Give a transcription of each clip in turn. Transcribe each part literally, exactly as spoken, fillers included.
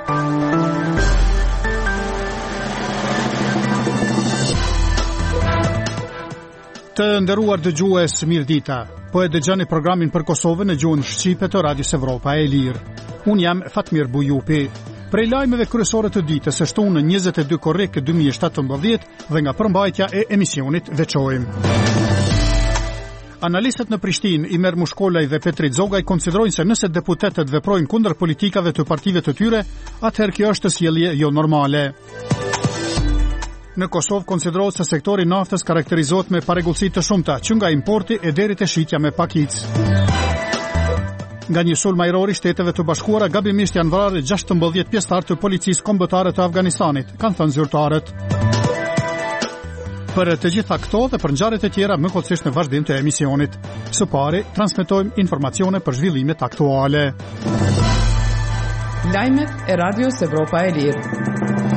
Të nderuar dëgjues, mirëdita. Po e dëgjoni programin për Kosovën në gjuhën shqipe të Radios Evropa e Lirë. Unë jam Fatmir Bujupi. Prej lajmeve kryesore të ditës së shtunë njëzet e dy korrik dy mijë e shtatëmbëdhjetë dhe nga përmbajtja e emisionit veçojmë. Analistët në Prishtinë, Imer Mushkolaj dhe Petri Zogaj konsiderojnë se nëse deputetët veprojnë kundër politikave të partive të tyre, atëherë kjo është sjellje jo normale. Në Kosovë konsiderohet se sektori naftës karakterizohet me paregullsi të shumta, që nga importi e deri te shitja me pakicë. Nga një sulm ajror i Shteteve të Bashkuara, gabimisht janë vrarë gjashtëmbëdhjetë pjesëtar të policisë kombëtare të Afganistanit, kanë thënë zyrtarët. Për të gjitha këto dhe për ngjarjet e tjera më kollësisht në vazhdim të emisionit. Së pari, transmetojmë informacione për zhvillimet aktuale. Lajmet e Radios Evropa e Lirë.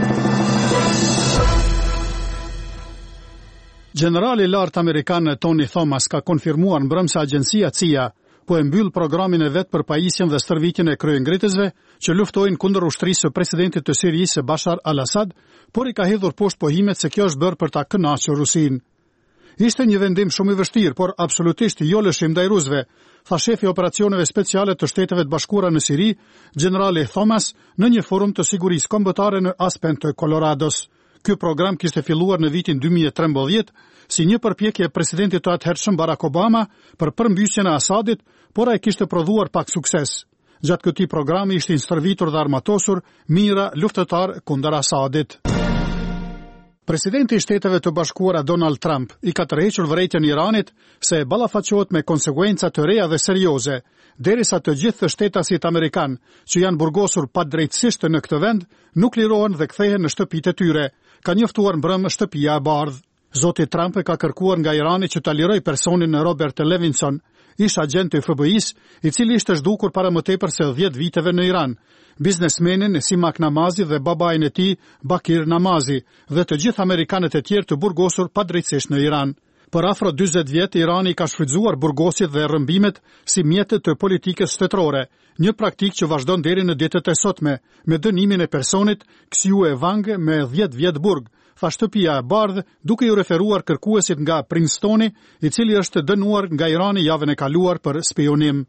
Generali i lartë amerikan Tony Thomas ka konfirmuar mbrëm se agjencia C I A po e mbyll programin e vet për pajisjen dhe stërvitjen e kryengritësve që luftojnë kundër ushtrisë së presidentit të Sirisë Bashar al-Assad, por i ka hedhur poshtë pohimet se kjo është bërë për ta kënaqur Rusinë. Ishte një vendim shumë i vështirë, por absolutisht jo lëshim ndaj rusëve, tha shefi i operacioneve speciale të Shteteve të Bashkuara në Siri, generali Thomas, në një forum të sigurisë kombëtare në Aspen të Colorados. Ky program kishte filluar në vitin dy mijë e trembëdhjetë si një përpjekje e presidentit të atëhershëm Barack Obama për përmbysjen e Asadit, por ai kishte prodhuar pak sukses. Gjatë këtij programi ishin stërvitur dhe armatosur mijëra luftëtar kundër Asadit. Presidenti i Shteteve të Bashkuara Donald Trump i ka tërhequr vërejtjen e Iranit se ballafaqohet me konsekuenca të reja dhe serioze, derisa të gjithë shtetasit amerikan që janë burgosur padrejtësisht në këtë vend nuk lirohen dhe kthehen në shtëpitë e tyre, ka njoftuar mbrëm shtëpia e bardhë. Zoti Trump e ka kërkuar nga Irani që ta liroj personin Robert Levinson, ish agent i F B I-s, i cili ishte zhdukur para më tepër se dhjetë viteve në Iran, biznesmenin Simak Namazi dhe babain e tij Bakir Namazi dhe të gjithë amerikanët e tjerë të burgosur padrejtësisht në Iran. Për afro dyzet vjet Irani ka shfrytzuar burgosjet dhe rrëmbimet si mjete të politikës shtetërore, një praktikë që vazhdon deri në ditët e sotme, me dënimin e personit Xiu Wang me dhjetë vjet burg, tha shtëpia e bardhë, duke ju referuar kërkuesit nga Princetoni, i cili është dënuar nga Irani javën e kaluar për spionim.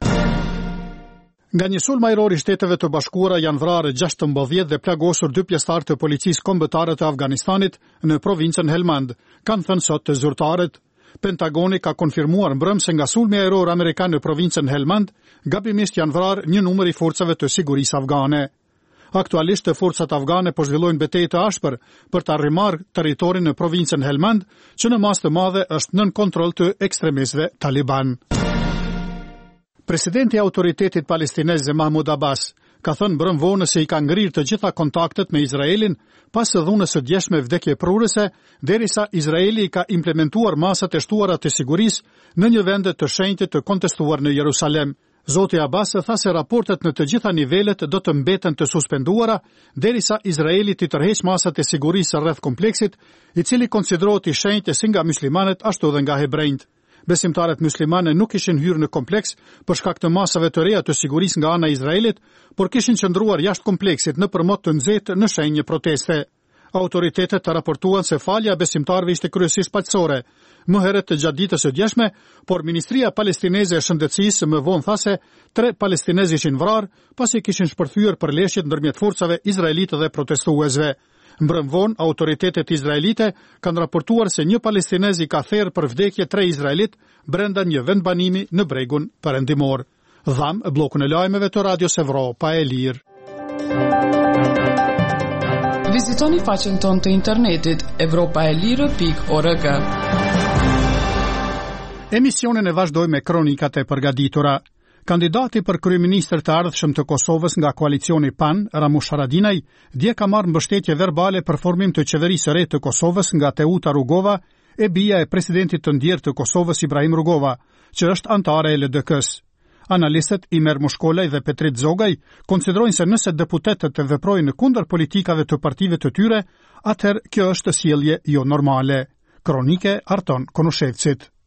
Nga një sulm ajror i Shteteve të Bashkuara janë vrarë gjashtëmbëdhjetë dhe plagosur dy pjesëtar të policisë kombëtare të Afganistanit në provincën Helmand, kanë thënë sot të zyrtarët. Pentagoni ka konfirmuar mbrëm se nga sulmi ajror amerikan në provincën Helmand, gabimisht janë vrarë një numër i forcave të sigurisë afgane. Aktualisht forcat afgane po zhvillojnë betejë të ashpër për ta rrimarrë territorin në provincën Helmand, që në masë të madhe është nën kontroll të ekstremistëve taliban. Presidenti i Autoritetit Palestinez Mahmoud Abbas ka thënë mbrëm vonë se i ka ngrirë të gjitha kontaktet me Izraelin pas së dhunës së djeshme vdekjeprurëse, derisa Izraeli ka implementuar masat e shtuara të sigurisë në një vend të shenjtë të kontestuar në Jerusalem. Zoti Abbas tha se raportet në të gjitha nivelet do të mbeten të suspenduara derisa Izraeli të tërheqë masat e sigurisë rreth kompleksit, i cili konsiderohet i shenjtë si nga muslimanët ashtu dhe nga hebrejt. Besimtarët muslimane nuk ishin hyrë në kompleks për shkak të masave të reja të sigurisë nga ana e Izraelit, por kishin qëndruar jashtë kompleksit në përmot të nxehtë në shenjë proteste. Autoritetet të raportuan se falja e besimtarëve ishte kryesisht paqësore, më herët gjatë ditës së djeshme, por Ministria Palestineze e Shëndetësisë më vonë tha se tre palestinezë ishin vrarë pasi kishin shpërthyer përleshjet ndërmjet forcave izraelite dhe protestuesve. Mbrëm vonë, autoritetet izraelite kanë raportuar se një palestinez i ka therrë për vdekje tre izraelit brenda një vendbanimi në bregun perëndimor. Dham bllokun e lajmeve të Radios Evropa e Lirë. Vizitoni faqen tonë të internetit evropa e lirë pikë org. Emisionin e vazhdojmë me kronikat e përgatitura. Kandidati për kryeministër të ardhshëm të Kosovës nga koalicioni P A N, Ramush Haradinaj, dje ka marrë mbështetje verbale për formim të qeverisë së re të Kosovës nga Teuta Rugova, e bija e presidentit të ndjerë të Kosovës Ibrahim Rugova, që është antare e L D K-s. Analistët Imer Mushkolaj dhe Petrit Zogaj konsiderojnë se nëse deputetët të veprojnë kundër politikave të partive të tyre, atëherë kjo është sjellje jo normale. Kronike Arton Konushevcit.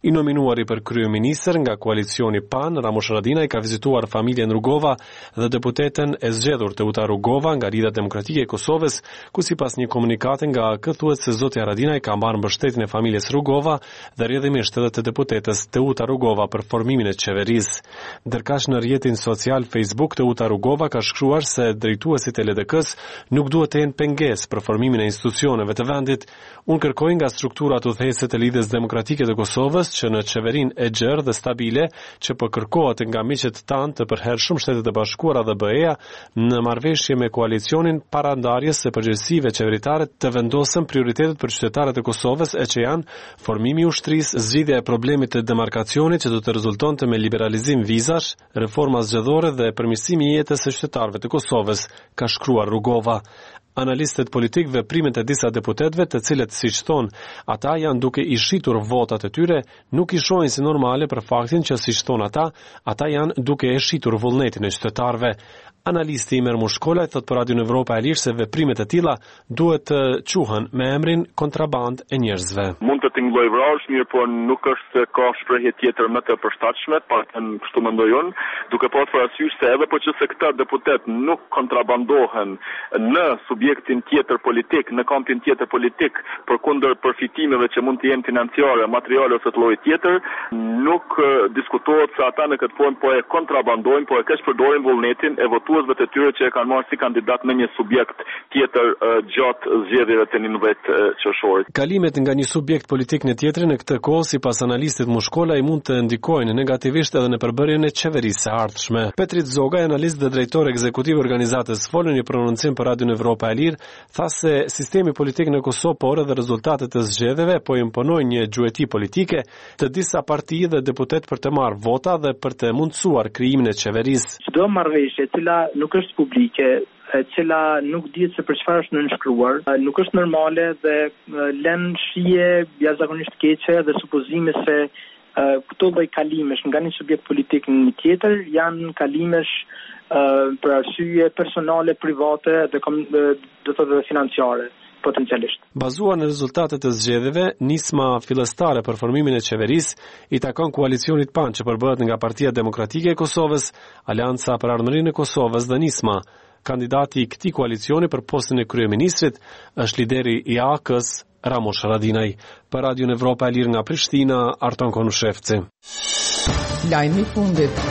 I nominuari për kryeministër nga koalicioni PAN, Ramush Haradinaj ka vizituar familjen Rugova dhe deputeten e zgjedhur Teuta Rugova nga Lidha Demokratike e Kosovës, ku sipas një komunikati nga ky thuhet se zoti Haradinaj ka marrë mbështetjen e familjes Rugova dhe rrjedhimisht edhe të deputetes Teuta Rugova për formimin e qeverisë. Ndërkaq në rrjetin social Facebook Teuta Rugova ka shkruar se drejtuesit e L D K-s nuk duhet të jenë pengesë për formimin e institucioneve të vendit. Unë kërkoj nga strukturat udhëheqëse të Lidhjes Demokratike të Kosovës që në qeverinë e gjerë dhe stabile që po kërkohet nga miqet tanë të përhershëm Shtetet e Bashkuara dhe B E-ja në marrëveshje me koalicionin parandarjes së përgjegjësive qeveritare të vendosën prioritetet për qytetarët e Kosovës e që janë formimi i ushtrisë, zgjidhja e problemit të demarkacionit që do të rezultonte me liberalizim vizash, reforma zgjedhore dhe përmirësimi i jetës së qytetarëve të Kosovës, ka shkruar Rugova. Analistët politik veprimet e disa deputetëve, të cilët siç thon, ata janë duke i shitur votat e tyre, nuk i shohin si normale për faktin që siç thon ata, ata janë duke e shitur vullnetin e qytetarëve. Analisti Imer Mushkolaj thot për Radio Evropa e Lirë se veprimet e tilla duhet të quhen me emrin kontraband e njerëzve. Mund të tingëlloj vrasë, mirë po nuk është se ka shprehje tjetër më të përshtatshme, paktën kështu mendoj unë, duke pasur parasysh se edhe po që se këta deputet nuk kontrabandohen në subjektin tjetër politik, në kampin tjetër politik, përkundër përfitimeve që mund të jenë financiare, materiale ose të llojit tjetër, nuk diskutohet se ata në këtë formë po e kontrabandojnë, po e keq përdorin vullnetin e votuesve të tyre që e kanë marrë si kandidat në një subjekt tjetër uh, gjatë zgjedhjeve të njëmbëdhjetë qershorit. Kalimet nga një subjekt politik në tjetrin në këtë kohë sipas analistit Mushkolaj mund të ndikojnë negativisht edhe në përbërjen e qeverisë së ardhshme. Petrit Zogaj, analist dhe drejtor ekzekutiv i organizatës Folën, një prononcim për Radio Evropa e Lirë, tha se sistemi politik në Kosovë por edhe rezultatet e zgjedhjeve po imponojnë një gjueti politike të disa parti dhe deputet për të marrë vota dhe për të mundësuar krijimin e qeverisë. Çdo marrëveshje e cila nuk është publike, e cila nuk dihet se për çfarë është nënshkruar, nuk është normale dhe lën shije jashtëzakonisht keqe dhe supozime se uh, këto lloj kalimesh nga një subjekt politik në një tjetër janë kalimesh uh, për arsye personale, private dhe do të thotë financiare. Potencialisht. Bazuar në rezultatet e zgjedhjeve, nisma fillestare për formimin e qeverisë i takon koalicionit PAN që përbëhet nga Partia Demokratike e Kosovës, Alianca për Ardhmërinë e Kosovës dhe Nisma. Kandidati i këtij koalicioni për postin e kryeministrit është lideri i A K-s Ramush Haradinaj. Për Radio Evropa e Lirë nga Prishtina, Arton Konushevci. Lajmi i fundit.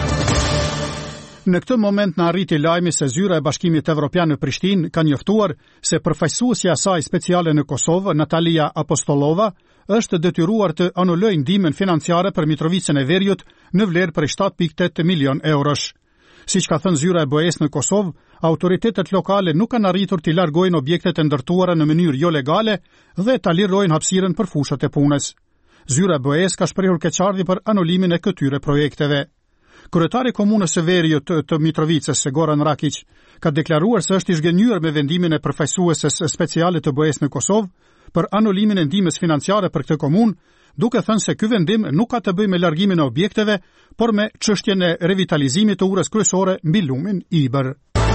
Në këtë moment në arriti lajmi se zyra e Bashkimit Evropian në Prishtinë ka njoftuar se përfaqësuesja e saj speciale në Kosovë, Natalia Apostolova, është detyruar të anulojë ndihmën financiare për Mitrovicën e Veriut në vlerë për shtatë pikë tetë milion eurosh. Siç ka thënë zyra e B E-s në Kosovë, autoritetet lokale nuk kanë arritur të largojnë objektet e ndërtuara në mënyrë jo legale dhe ta lirojnë hapësirën për fushat e punës. Zyra e B E-s ka shprehur keqardhje për anulimin e këtyre projekteve. Kryetari i komunës së Veriut të, të Mitrovicës, Goran Rakić, ka deklaruar se është i zgënjur me vendimin e përfaqësueses speciale të B E-s në Kosovë për anulimin e ndihmës financiare për këtë komunë, duke thënë se ky vendim nuk ka të bëjë me largimin e objekteve, por me çështjen e revitalizimit të urës kryesore mbi lumin Ibër.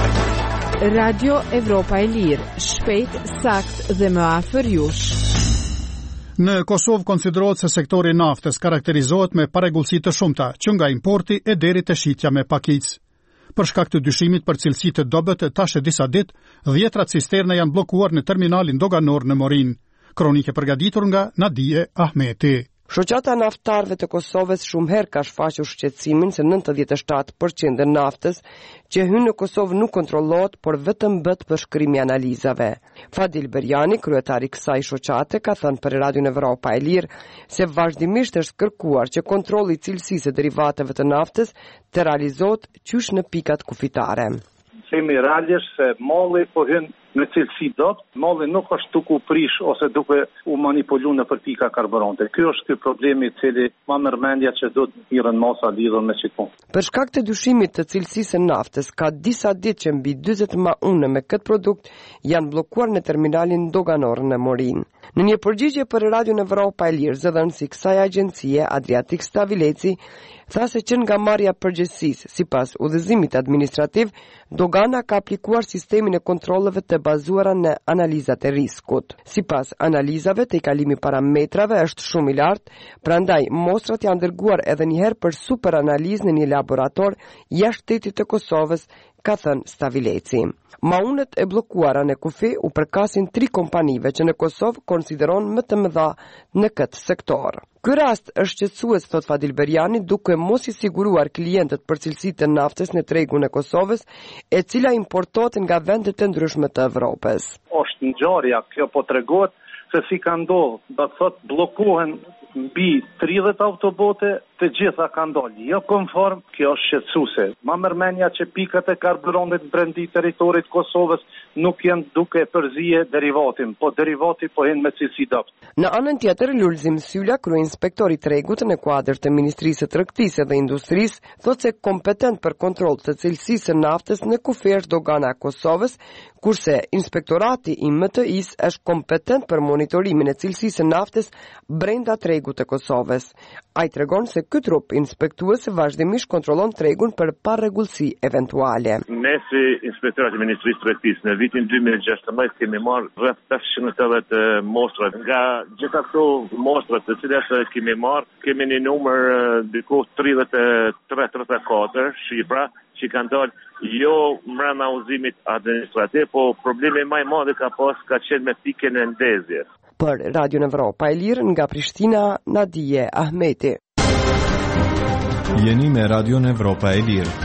Radio Evropa e Lirë, shpejt, sakt dhe më afër jush. Në Kosovë konsiderohet se sektori i naftës karakterizohet me parregullsi të shumta, që nga importi e deri te shitja me pakicë. Për shkak të dyshimit për cilësi të dobët, tash e disa ditë, dhjetra cisterna janë bllokuar në terminalin doganor në Morin. Kronike përgatitur nga Nadije Ahmeti. Shoqata e naftarëve të Kosovës shumë herë ka shfaqur shqetësimin se nëntëdhjetë e shtatë përqind e naftës që hyn në Kosovë nuk kontrollohet, por vetëm bëhet përshkrimi i analizave. Fadil Berjani, kryetari i kësaj shoqate, ka thënë për Radio Evropa e Lirë se vazhdimisht është kërkuar që kontrolli i cilësisë së derivateve të naftës të realizohet qysh në pikat kufitare. Themi realisht se malli po hyn në cilësi dot, malli nuk është duke u prish ose duke u manipulu në për pika karburante. Ky është ky problemi i cili ma merr mendja që do të mirën masa lidhur me çikun. Për shkak të dyshimit të cilësisë së naftës, ka disa ditë që mbi dyzet ma une me këtë produkt janë bllokuar në terminalin doganor në Morin. Në një përgjigje për Radion Evropa e Lirë, zëdhënësi kësaj agjencie, Adriatik Stavileci, tha se që nga marrja përgjegjësisë sipas udhëzimit administrativ, dogana ka aplikuar sistemin e kontrolleve të bazuara në analizat e riskut. Sipas analizave, tejkalimi parametrave është shumë i lartë, prandaj mostrat janë dërguar edhe një herë për superanalizë në një laborator jashtë shtetit të Kosovës, ka thënë Stavileci. Maunet e bllokuara në kufi u përkasin tri kompanive që në Kosovë konsideron më të mëdha në këtë sektor. Ky rast është shqetësues, thot Fadil Berjani, duke mos i siguruar klientët për cilësitë të naftës në tregun e Kosovës, e cila importohet nga vende të ndryshme të Evropës. Është ngjarja, kjo po tregohet se si ka ndodhur, do të thot bllokohen mbi tridhjetë autobote, të gjitha kanë dalë jo konform, kjo është shqetësuese. Ma mërmenja që pikat e karburantit brendi territorit Kosovës nuk janë duke përzije derivatin, po derivati po hin me cilësi dopt. Në anën tjetër, Lulzim Sylla, kryeinspektori i tregut në kuadër të Ministrisë së Tregtisë dhe Industrisë, thotë se kompetent për kontroll të cilësisë së naftës në kufi është dogana e Kosovës, kurse Inspektorati i M T I-s është kompetent për monitorimin e cilësisë së naftës brenda tregut të Kosovës. Ai tregon se ky trup inspektues vazhdimisht kontrollon tregun për parregullsi eventuale. Ne si Inspektorati i Ministrisë së Tregtisë në vitin dy mijë e gjashtëmbëdhjetë kemi marrë rreth pesëqind e tetëdhjetë mostra. Nga gjitha këto mostra të cilat kemi marrë, kemi një numër diku tridhjetë e tre tridhjetë e katër shifra që kanë dalë jo mbrana udhëzimit administrativ, po problemi më i madh ka pas ka qenë me pikën e ndezjes. Për Radion Evropa e Lirë nga Prishtina, Nadije Ahmeti. Jeni me Radion Evropa e Lirë.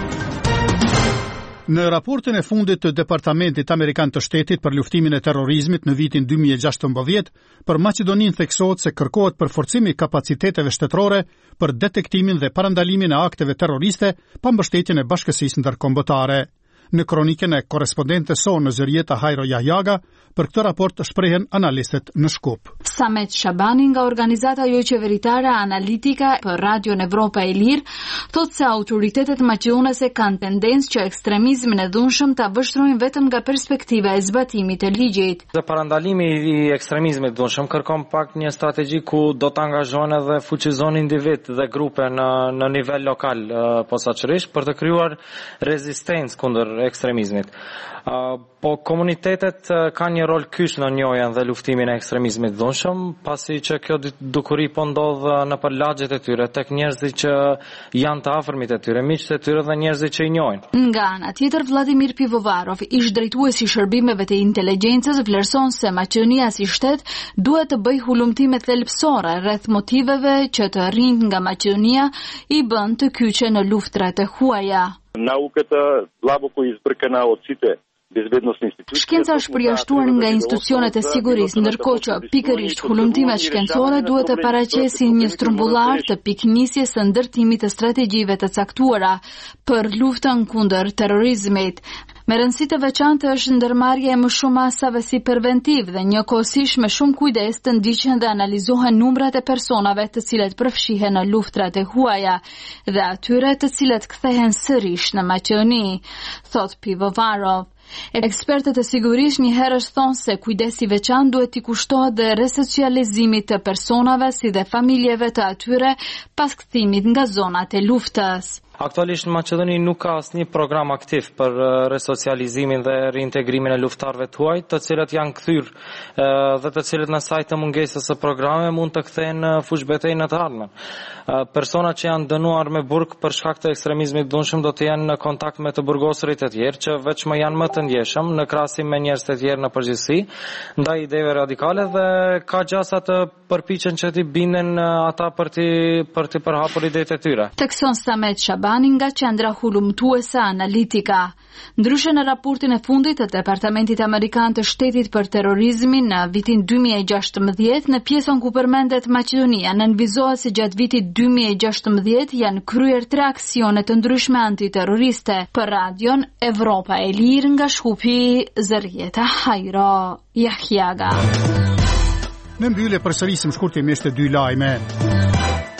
Në raportin e fundit të Departamentit Amerikan të Shtetit për luftimin e terrorizmit në vitin dy mijë e gjashtëmbëdhjetë, për Maqedoninë theksohet se kërkohet përforcimi i kapaciteteve shtetërore për detektimin dhe parandalimin e akteve terroriste pa mbështetjen e bashkësisë ndërkombëtare. Në kronikën e korespondentes sonë Zërieta Hajro Jahjaga, për këtë raport shprehen analistët në Shkup. Samet Shabani nga organizata jo qeveritare analitika për Radion Evropa e Lirë thotë se autoritetet maqedonese kanë tendencë që ekstremizmin e dhunshëm ta vështrojnë vetëm nga perspektiva e zbatimit të ligjit. Dhe parandalimi i ekstremizmit të dhunshëm kërkon pak një strategji ku do të angazhojnë edhe fuqizon individ dhe grupe në në nivel lokal posaçërisht për të krijuar rezistencë kundër ekstremizmit. Uh, po komunitetet uh, kanë një rol kyç në njojën dhe luftimin e ekstremizmit dhunshëm, pasi që kjo dukuri po ndodh në për lagjet e tyre, tek njerëzit që janë të afërmit e tyre, miqtë e tyre dhe njerëzit që i njohin. Nga ana tjetër, Vladimir Pivovarov, ish drejtuesi i shërbimeve të inteligjencës, vlerëson se Maqedonia si shtet duhet të bëjë hulumtime thelbësore rreth motiveve që të rinjt nga Maqedonia i bën të kyçe në luftrat e huaja. Науката слабоко избъркана от сите безбедностни институции. Shkenca është përjashtuar nga institucionet e sigurisë, ndërkohë që pikërisht hulumtimet shkencore duhet të paraqesin një strumbullar të piknisjes së ndërtimit të strategjive të caktuara për luftën kundër terrorizmit. Me rëndësi të veçantë është ndërmarrja e më shumë masave si preventiv dhe njëkohësisht me shumë kujdes të ndiqen dhe analizohen numrat e personave të cilët përfshihen në luftrat e huaja dhe atyre të cilët kthehen sërish në Maqedoni, thot Pivovarov. Ekspertët e sigurisë një herë thonë se kujdesi i veçantë duhet t'i kushtohet dhe resocializimit të personave si dhe familjeve të atyre pas kthimit nga zonat e luftës. Aktualisht në Maqedoni nuk ka asnjë program aktiv për resocializimin dhe reintegrimin e luftarëve të huaj, të cilët janë kthyer dhe të cilët në saj të mungesës së programeve mund të kthehen në fushbetej në të ardhmen. Personat që janë dënuar me burg për shkak të ekstremizmit të dhunshëm do të jenë në kontakt me të burgosurit e tjerë që vetëm janë më të ndjeshëm në krahasim me njerëz të tjerë në përgjithësi, ndaj ideve radikale dhe ka gjasa të përpiqen që t'i binden ata për të për të përhapur idetë e tyre. Tekson Samet Shabani nga qendra hulumtuese analitika. Ndryshe në raportin e fundit të Departamentit Amerikan të Shtetit për terrorizmin në vitin dy mijë e gjashtëmbëdhjetë, në pjesën ku përmendet Maqedonia, nënvizohet se gjatë vitit dy mijë e gjashtëmbëdhjetë janë kryer tre aksione të ndryshme antiterroriste. Për Radion Evropa e Lirë nga Shkupi, Zërieta Hajro Jahjaga. Në mbyllje përsërisim shkurtimisht të dy lajme.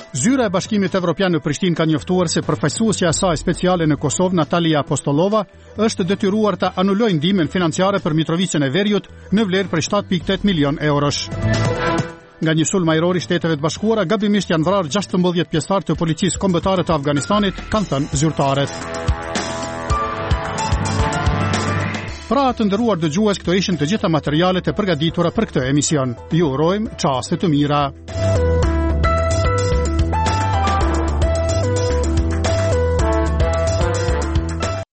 Zyra e Bashkimit Evropian në Prishtinë ka njoftuar se përfaqësuesja e saj speciale në Kosovë, Natalia Apostolova, është detyruar të anulojë ndihmën financiare për Mitrovicën e Veriut në vlerë për shtatë pikë tetë milion eurosh. Nga një sulm ajror i Shteteve të Bashkuara, gabimisht janë vrarë gjashtëmbëdhjetë pjesëtar të policisë kombëtare të Afganistanit, kanë thënë zyrtarët. Pra të nderuar dëgjues, këto ishin të gjitha materialet e përgatitura për këtë emision. Ju urojmë çaste të mira.